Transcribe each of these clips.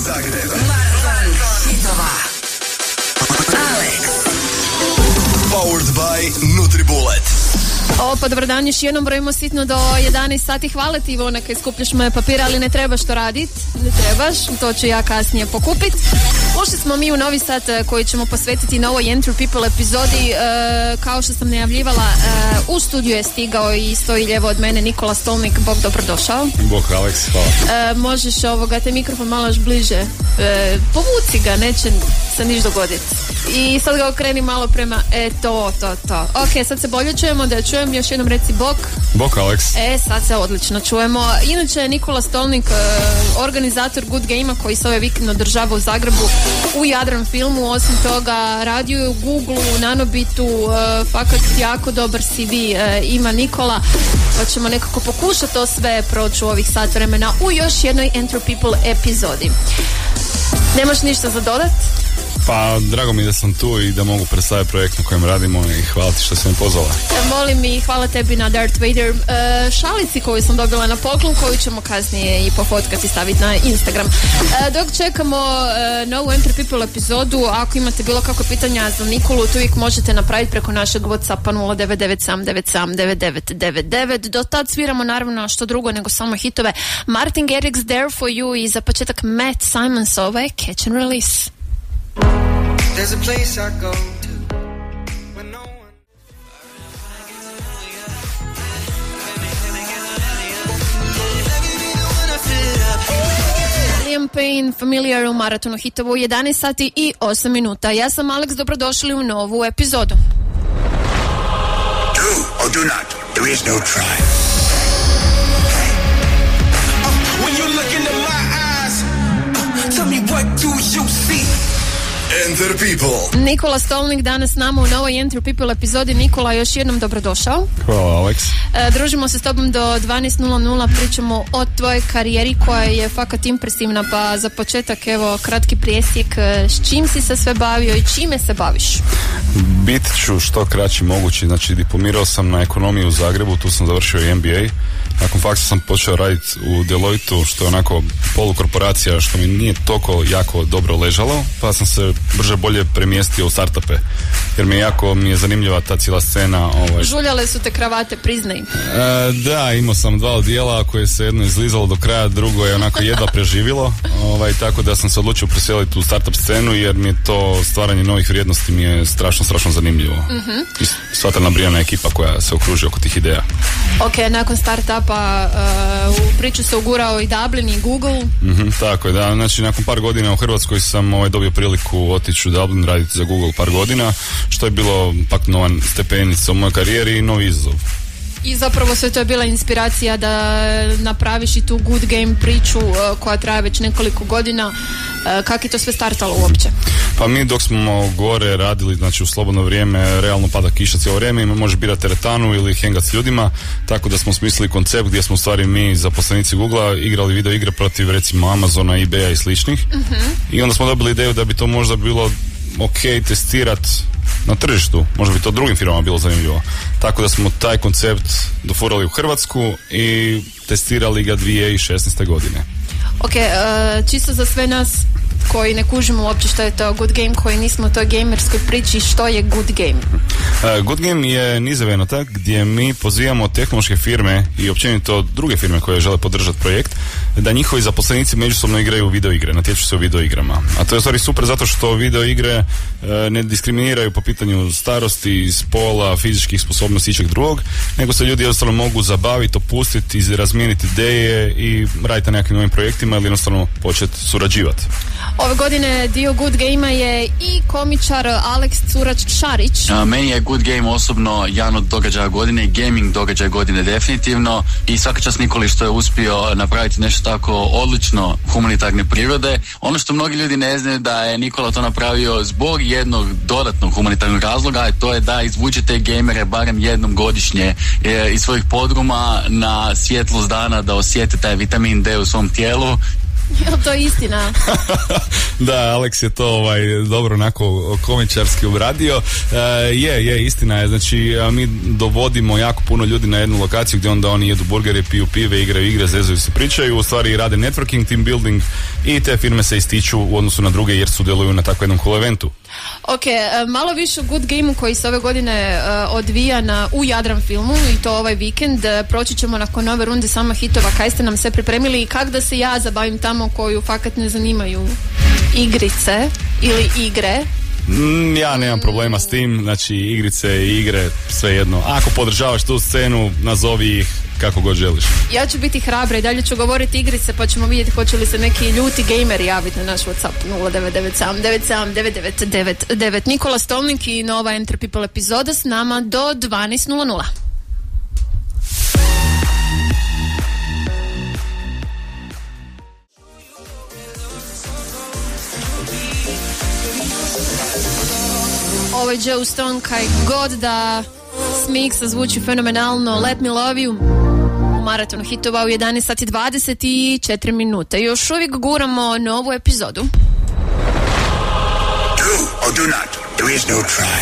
Zagreb. Maraton hitova. Alex. Powered by Nutribullet. Pa dobar dan, još jednom brojimo sitno do 11 sati. Hvala ti, Ivona, kaj skupljaš moje papire, ali ne trebaš to radit. Ne trebaš, to ću ja kasnije pokupit. Ušli smo mi u novi sat koji ćemo posvetiti novoj Enter People epizodi. Kao što sam najavljivala, u studiju je stigao i stoji lijevo od mene Nikola Stolnik. Bog, dobrodošao. Bog, Alex, hvala. Možeš te mikrofon malo još bliže. Povuci ga, neće se niš dogoditi. I sad ga okreni malo prema, to. Ok, sad se bolje čujemo, da čujem, još jednom reci bok. Bok, Alex. Sad se odlično čujemo. Inače, Nikola Stolnik, organizator Good Game-a koji se ovaj vikend održava u Zagrebu u Jadran filmu, osim toga radio u Google-u, Nanobitu, fakat jako dobar CV ima Nikola, pa ćemo nekako pokušati to sve proći u ovih sat vremena u još jednoj Enter People epizodi. Nemaš ništa za dodat? Pa, drago mi da sam tu i da mogu predstaviti projekt na kojem radimo i hvala ti što si me pozvala. Molim i hvala tebi na Darth Vader šalici koju sam dobila na poklon, koju ćemo kasnije i pofotkati i staviti na Instagram. Dok čekamo novu Enter People epizodu, ako imate bilo kakve pitanja za Nikolu, to uvijek možete napraviti preko našeg Whatsappa 0997979999. Do tad sviramo naravno što drugo nego samo hitove. Martin Garrix There For You i za početak Matt Simons, ovo je Catch and Release. There's a place I go to when no one... Liam Payne, Familiar u maratonu hitovu 11 sati i 8 minuta. Ja sam Alex, dobrodošli u novu epizodu. Do or do not. There is no try. When you look into my eyes, tell me what do you see? Enter People. Nikola Stolnik danas s nama u novoj Enter People epizodi. Nikola, još jednom dobrodošao. Hvala, Alex. Družimo se s tobom do 12.00, pričamo o tvojoj karijeri koja je fakat impresivna, pa za početak evo kratki presjek, s čim si se sve bavio i čime se baviš? Bit ću što kraći mogući, znači diplomirao sam na ekonomiji u Zagrebu, tu sam završio i MBA. Nakon faksa sam počeo raditi u Deloitu, što je onako polukorporacija, što mi nije toliko jako dobro ležalo, pa sam se brže bolje premjestio u startupe, jer mi je zanimljiva ta cijela scena. Žuljale su te kravate, priznaj. Da, imao sam 2 odijela koje se jedno izlizalo do kraja, drugo je onako jedva preživilo, tako da sam se odlučio preseliti u startup scenu, jer mi je to stvaranje novih vrijednosti mi je strašno zanimljivo. I sva ta nabrijana ekipa koja se okruži oko tih ideja. Ok, nakon startupa u priču se ugurao i Dublin i Google. Tako je, da, znači nakon par godina u Hrvatskoj sam dobio priliku otići u Dublin raditi za Google par godina, što je bilo pak nova stepenica u mojoj karijeri i novi izazov. I zapravo sve to je bila inspiracija da napraviš i tu Good Game priču koja traje već nekoliko godina. Kako je to sve startalo uopće? Pa mi dok smo gore radili, znači u slobodno vrijeme, realno pada kiša cijelo vrijeme i možeš birati teretanu ili hengat s ljudima, tako da smo smislili koncept gdje smo u stvari mi, zaposlenici Googlea, igrali video igre protiv recimo Amazona, eBaya i sličnih. I onda smo dobili ideju da bi to možda bilo ok testirati na tržištu, možda bi to drugim firmama bilo zanimljivo. Tako da smo taj koncept dofurali u Hrvatsku i testirali ga 2016. godine. Ok, čisto za sve nas koji ne kužimo uopće što je to Good Game, koji nismo u toj gamerskoj priči, što je Good Game? Good Game je niz evenata gdje mi pozivamo tehnološke firme i općenito druge firme koje žele podržati projekt, da njihovi zaposlenici međusobno igraju video igre, natječu se u video igrama. A to je u stvari super zato što video igre ne diskriminiraju po pitanju starosti, spola, fizičkih sposobnosti i ičeg drugog, nego se ljudi jednostavno mogu zabaviti, opustiti, razmijeniti ideje i raditi na nekim novim projektima ili jednostavno početi surađivati. Ove godine dio Good Game-a je i komičar Alex Curač-Šarić. Meni je Good Game osobno jedan od događaja godine i gaming događaja godine definitivno i svaka čast Nikoli što je uspio napraviti nešto tako odlično humanitarne prirode. Ono što mnogi ljudi ne znaju da je Nikola to napravio zbog jednog dodatnog humanitarnog razloga, a to je da izvuče te gamere barem jednom godišnje iz svojih podruma na svjetlost dana, da osjete taj vitamin D u svom tijelu Jel to istina? Da, Alex je to dobro onako komičarski obradio. Je, istina je. Znači, mi dovodimo jako puno ljudi na jednu lokaciju gdje onda oni jedu burgere, piju pive, igraju igre, zezuju se, pričaju, u stvari rade networking, team building i te firme se ističu u odnosu na druge jer sudjeluju na takvom jednom cool eventu. Ok, malo više o Good Gameu koji se ove godine odvija u Jadran filmu i to ovaj vikend. Proći ćemo nakon nove runde sama hitova. Kaj ste nam sve pripremili i kak da se ja zabavim tamo koju fakat ne zanimaju igrice ili igre? Ja nemam problema s tim, znači igrice i igre, svejedno. Ako podržavaš tu scenu, nazovi ih kako god želiš. Ja ću biti hrabra i dalje ću govoriti igrice, pa ćemo vidjeti hoće li se neki ljuti gejmeri javiti na naš WhatsApp 0997979999. Nikola Stolnik i nova Enter People epizoda s nama do 12:00. Ovo je Joe Stone, kaj god da smiksa zvuči fenomenalno. Let Me Love You u maratonu hitova u 11:24. Još uvijek guramo novu epizodu. Do or do not, there is no try.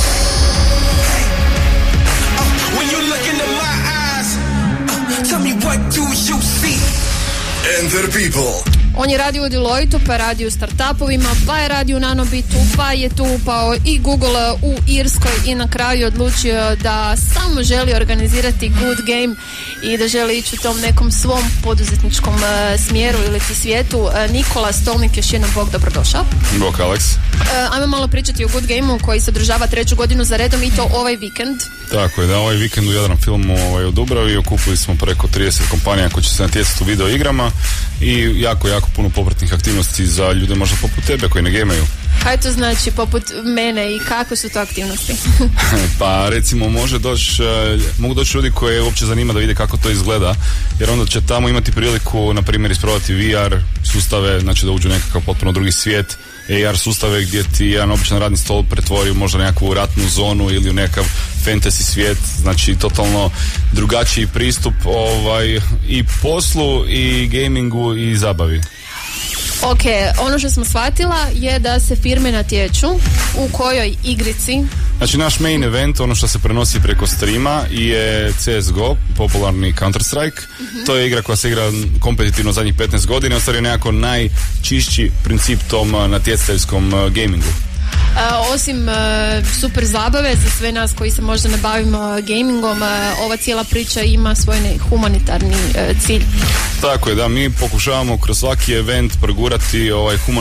When you look into my eyes, tell me what do you see? Enter People. On je radio u Deloitu, pa je radio u startupovima, pa je radio u Nanobitu, pa je tu upao i Google u Irskoj i na kraju odlučio da samo želi organizirati Good Game i da želi ići u tom nekom svom poduzetničkom smjeru ili ti svijetu. Nikola Stolnik, još jednom bog, dobrodošao. Bog, Alex. Ajmo malo pričati o Good Gameu koji se održava 3. godinu za redom i to ovaj vikend. Tako je, da, ovaj vikend u Jadran filmu u Dubravi okupili smo preko 30 kompanija koji će se natjecati u video igrama i jako puno popratnih aktivnosti za ljude možda poput tebe koji ne gemaju. Kaj to znači poput mene i kakve su to aktivnosti? Pa recimo mogu doći ljudi koje uopće zanima da vide kako to izgleda, jer onda će tamo imati priliku na primjer isprobati VR sustave, znači da uđu u nekakav potpuno drugi svijet, AR sustave gdje ti jedan običan radni stol pretvori u možda nekakvu ratnu zonu ili u nekakav fantasy svijet, znači totalno drugačiji pristup i poslu i gamingu i zabavi. Ok, ono što smo shvatila je da se firme natječu u kojoj igrici. Znači naš main event, ono što se prenosi preko streama je CSGO, popularni Counter-Strike. To je igra koja se igra kompetitivno zadnjih 15 godina, ostvario nekako najčišći princip tom natjecateljskom gamingu. Osim super zabave za sve nas koji se možda ne bavimo gamingom, ova cijela priča ima svoj humanitarni cilj. Tako je, da, mi pokušavamo kroz svaki event progurati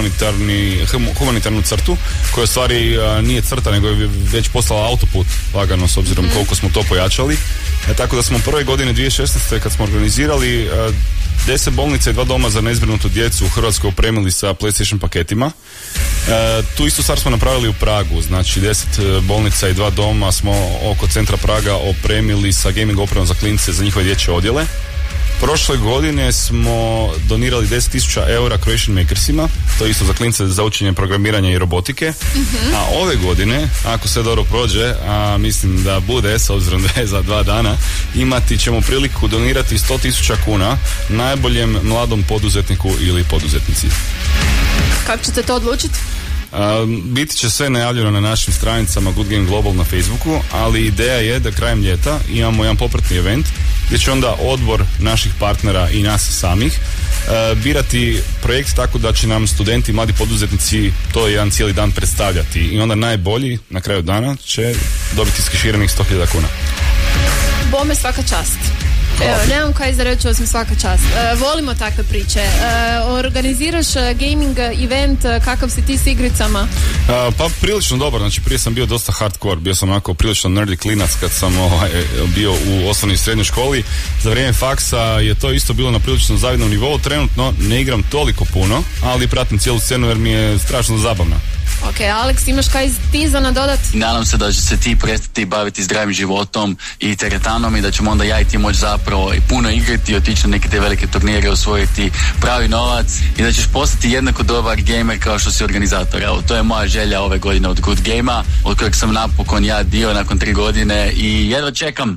humanitarnu crtu koja u stvari nije crta nego je već postala autoput lagano s obzirom koliko smo to pojačali. Tako da smo prve godine 2016. kad smo organizirali 10 bolnica i 2 doma za nezbrinutu djecu u Hrvatskoj opremili sa PlayStation paketima. Tu isto stvar smo napravili u Pragu, znači 10 bolnica i 2 doma smo oko centra Praga opremili sa gaming opremom za klince za njihove dječje odjele. Prošle godine smo donirali 10.000 eura Croatian Makersima, to je isto za klince za učenje programiranja i robotike. A ove godine, ako sve dobro prođe, a mislim da bude, s obzirom da je za 2 dana, imati ćemo priliku donirati 100.000 kuna najboljem mladom poduzetniku ili poduzetnici. Kako ćete to odlučiti? Biti će sve najavljeno na našim stranicama Good Game Global na Facebooku, ali ideja je da krajem ljeta imamo jedan popratni event gdje će onda odbor naših partnera i nas samih birati projekt tako da će nam studenti, mladi poduzetnici to jedan cijeli dan predstavljati i onda najbolji na kraju dana će dobiti iskeširanih 100.000 kuna. Bome, svaka čast. Evo, nemam kaj za reći osim svaka čast. Volimo takve priče. Organiziraš gaming event, kakav si ti s igricama? Pa prilično dobar, znači prije sam bio dosta hardcore, bio sam onako prilično nerdy klinac kad sam bio u osnovnoj i srednjoj školi. Za vrijeme faksa je to isto bilo na prilično zavidnom nivou, trenutno ne igram toliko puno, ali pratim cijelu scenu jer mi je strašno zabavna. Ok, Alex, imaš kaj ti za nadodat? Nadam se da će se ti prestati baviti zdravim životom i teretanom i da ćemo onda ja i ti moći zapravo i puno igrati, otići na neke te velike turnire, osvojiti pravi novac i da ćeš postati jednako dobar gamer kao što si organizator. Evo, to je moja želja ove godine od Good Gamea, od kojeg sam napokon ja dio nakon 3 godine i jedva čekam.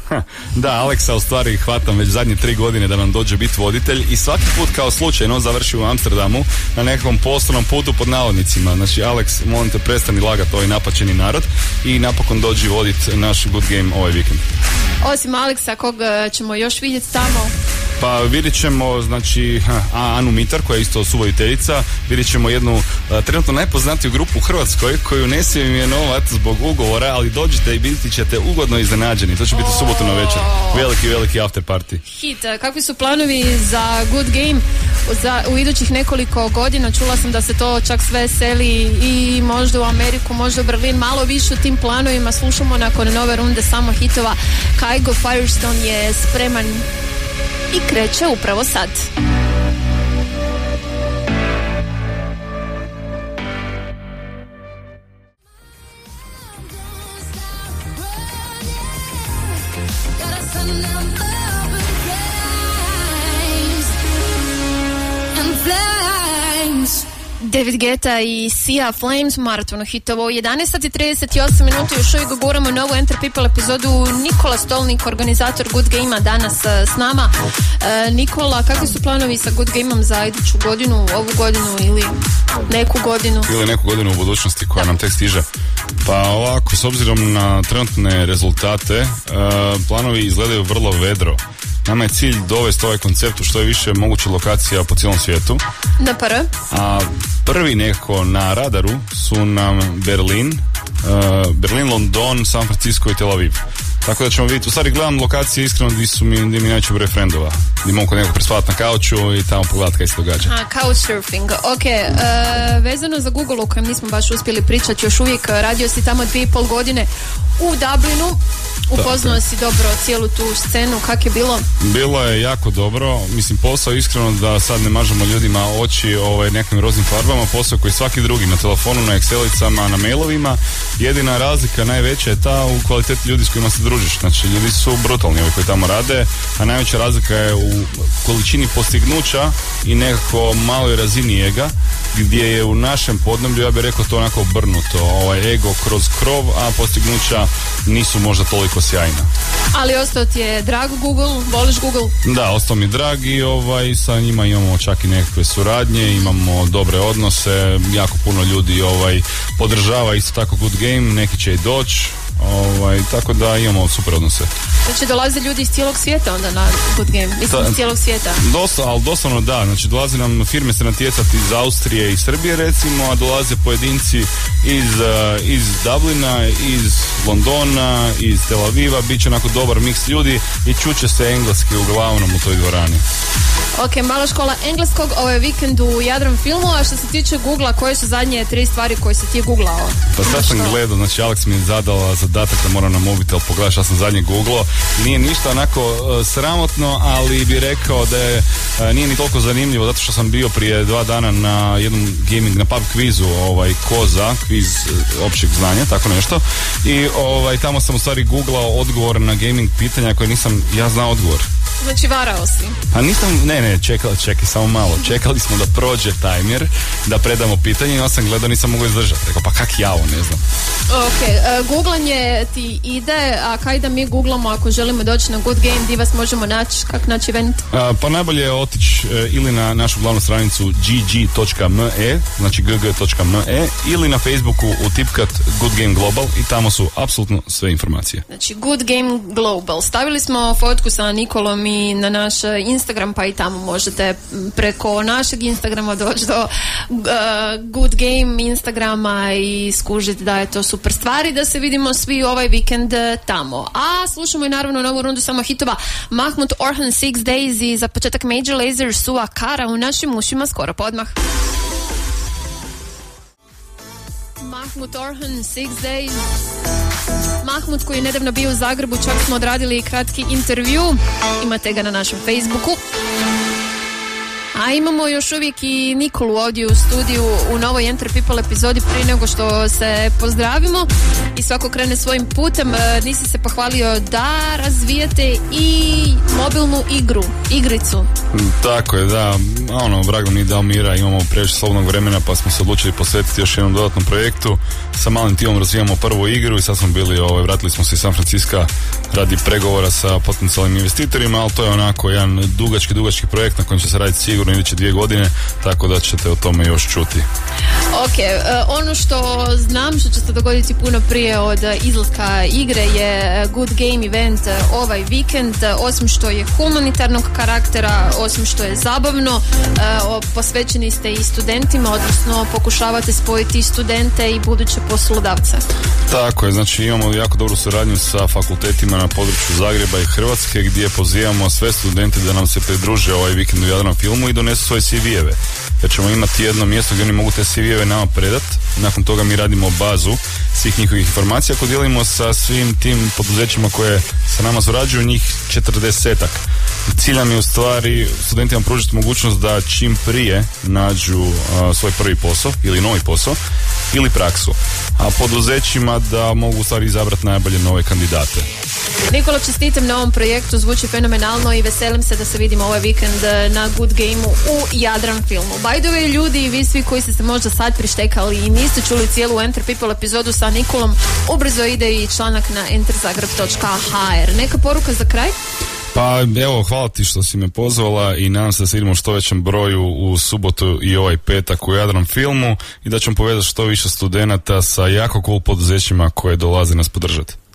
Da, Aleksa u stvari hvatam već zadnje 3 godine da nam dođe biti voditelj i svaki put kao slučajno završi u Amsterdamu na nekakvom poslovnom putu pod navodnicima. Znači, Aleks, molim te, prestani lagati ovaj napačeni narod i napokon dođi voditi naš Good Game ovaj vikend. Osim Aleksa, kog ćemo još vidjeti tamo? Pa vidjet ćemo, znači, Anu Mitar, koja je isto suvoditeljica, vidjet ćemo jednu trenutno najpoznatiju grupu u Hrvatskoj, koju ne smijem imenovati zbog ugovora, ali dođite i biti ćete ugodno iznenađeni. To će biti subotu na večer. Veliki after party. Hit, kakvi su planovi za Good Game u idućih nekoliko godina? Čula sam da se to čak sve seli i možda u Ameriku, možda u Berlin. Malo više o tim planovima slušamo nakon nove runde samo hitova. Kygo Firestone je spreman i kreće upravo sad. David Guetta i Sia Flames, maratonu hitova u 11:38 minuta. Još uvijek guramo novu Enter People epizodu. Nikola Stolnik, organizator Good Game-a, danas s nama. Nikola, kakvi su planovi sa Good Game-om za iduću godinu, ovu godinu ili neku godinu? Ili neku godinu u budućnosti koja nam tek stiže. Pa ovako, s obzirom na trenutne rezultate, planovi izgledaju vrlo vedro. Nama je cilj dovesti ovaj koncept u što je više moguće lokacija po cijelom svijetu. A prvi nekako na radaru su nam Berlin, London, San Francisco i Tel Aviv. Tako da ćemo vidjeti, u stvari gledam lokacije iskreno gdje mi najveći broj frendova. Gdje mogu nekako prespavati na kauču i tamo pogledati kaj se događa. Couchsurfing, ok. Vezano za Google, o kojem nismo baš uspjeli pričati, još uvijek radio si tamo 2,5 godine u Dublinu. Upoznao si dobro cijelu tu scenu, kak je bilo? Bilo je jako dobro, mislim posao iskreno da sad ne mažemo ljudima oči nekim roznim farbama, posao koji svaki drugi, na telefonu, na Excelicama, na mailovima, jedina razlika najveća je ta u kvaliteti ljudi s kojima se družiš, znači ljudi su brutalni ovi koji tamo rade, a najveća razlika je u količini postignuća i nekako maloj razini ega, gdje je u našem podneblju, ja bih rekao, to onako obrnuto, ego kroz krov, a postignuća nisu možda toliko sjajna. Ali ostao ti je drag Google, voliš Google? Da, ostao mi drag i sa njima imamo čak i nekakve suradnje, imamo dobre odnose, jako puno ljudi podržava isto tako Good Game, neki će i doći. Tako da imamo super odnose. Znači dolaze ljudi iz cijelog svijeta onda na Good Game, mislim iz cijelog svijeta. Ali doslovno da, znači dolaze nam firme se natjecati iz Austrije i Srbije recimo, a dolaze pojedinci iz Dublina, iz Londona, iz Tel Aviva, bit će onako dobar miks ljudi i čuće se engleski uglavnom u toj dvorani. Ok, mala škola engleskog, ovo je vikend u Jadran filmu, a što se tiče Googlea, koje su zadnje 3 stvari koje si ti googlao? Pa sad sam gledao, znači Alex mi je zadala zadatak da moram na mobitel pogledati šta sam zadnje googlao. Nije ništa onako sramotno, ali bi rekao da nije ni toliko zanimljivo, zato što sam bio prije 2 dana na jednom gaming, na pub kvizu, Koza, kviz općeg znanja, tako nešto. I tamo sam u stvari googlao odgovor na gaming pitanja koje nisam ja znao odgovor. Znači varao si? Pa nisam, čekaj samo malo. Čekali smo da prođe tajmer, da predamo pitanje i ja sam gledao, nisam mogao izdržati. Rekao, pa kak ja ovo, ne znam. Ok, googlanje ti ide, a kaj da mi googlamo ako želimo doći na Good Game, gdje vas možemo naći, kak naći event? Pa najbolje je otići ili na našu glavnu stranicu gg.me, znači gg.me, ili na Facebooku utipkat Good Game Global i tamo su apsolutno sve informacije. Znači Good Game Global. Stavili smo fotku sa Nikolom i na naš Instagram, pa i tamo možete preko našeg Instagrama doći do Good Game Instagrama i skužiti da je to super stvari, da se vidimo svi ovaj vikend tamo. A slušamo i naravno novu rundu samo hitova. Mahmut Orhan 6 Days i za početak Major Lazer Sua Kara u našim ušima skoro podmah. Mahmut Orhan 6 Days. Mahmut koji je nedavno bio u Zagrebu, čak smo odradili kratki intervju, imate ga na našem Facebooku. A imamo još uvijek i Nikolu ovdje u studiju u novoj Enter People epizodi prije nego što se pozdravimo i svako krene svojim putem. Nisi se pohvalio da razvijate i mobilnu igricu. Tako je, da. Vrag nam nije dao mira, imamo previše slobodnog vremena pa smo se odlučili posvetiti još jednom dodatnom projektu. Sa malim timom razvijamo prvu igru i sad smo bili, vratili smo se iz San Francisca radi pregovora sa potencijalnim investitorima, ali to je onako jedan dugački projekt na kojem će se raditi sigurno iduće 2 godine, tako da ćete o tome još čuti. Ok, ono što znam što će se dogoditi puno prije od izlaska igre je Good Game event ovaj vikend. Osim što je humanitarnog karaktera, osim što je zabavno, posvećeni ste i studentima, odnosno pokušavate spojiti studente i buduće poslodavce. Tako je, znači imamo jako dobru suradnju sa fakultetima na području Zagreba i Hrvatske gdje pozivamo sve studente da nam se pridruže ovaj vikend u Jadran filmu i donesu svoje CV-eve. Jer ćemo imati jedno mjesto gdje oni mogu te CV-eve nama predat. Nakon toga mi radimo bazu svih njihovih informacija koje dijelimo sa svim tim poduzećima koje sa nama surađuju, njih 40-ak. Cilj nam je u stvari studentima pružiti mogućnost da čim prije nađu svoj prvi posao ili novi posao ili praksu, a poduzećima da mogu u stvari izabrati najbolje nove kandidate. Nikola, čestitam na ovom projektu, zvuči fenomenalno i veselim se da se vidimo ovaj vikend na Good Game-u u Jadran filmu. By the way, ljudi i vi svi koji ste se možda sad prištekali i niste čuli cijelu Enter People epizodu sa Nikolom, ubrzo ide i članak na enterzagreb.hr. Neka poruka za kraj? Pa evo, hvala ti što si me pozvala i nadam se da se vidimo što većem broju u subotu i ovaj petak u Jadran filmu i da ćemo povezati što više studenata sa jako cool poduzećima koje dolaze nas podržati.